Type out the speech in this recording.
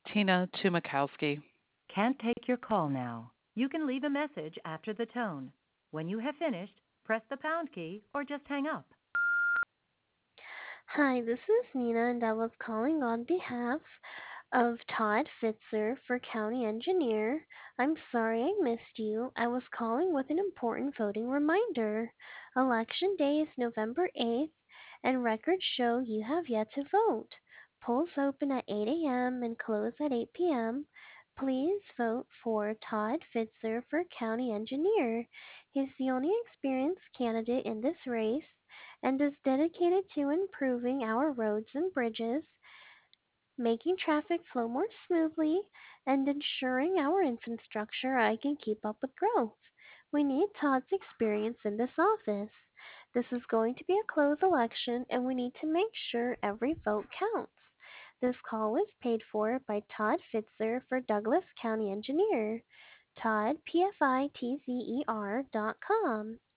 Tina Tumakowski. Can't take your call now. You can leave a message after the tone. When you have finished, press the pound key or just hang up. Hi, this is Nina, and I was calling on behalf of Todd Fitzer for County Engineer. I'm sorry I missed you. I was calling with an important voting reminder. Election Day is November 8th, and records show you have yet to vote. Polls open at 8 a.m. and close at 8 p.m. Please vote for Todd Fitzer for County Engineer. He's the only experienced candidate in this race and is dedicated to improving our roads and bridges, making traffic flow more smoothly, and ensuring our infrastructure can keep up with growth. We need Todd's experience in this office. This is going to be a close election, and we need to make sure every vote counts. This call is paid for by Todd Fitzer for Douglas County Engineer. Todd, PFITZER.com.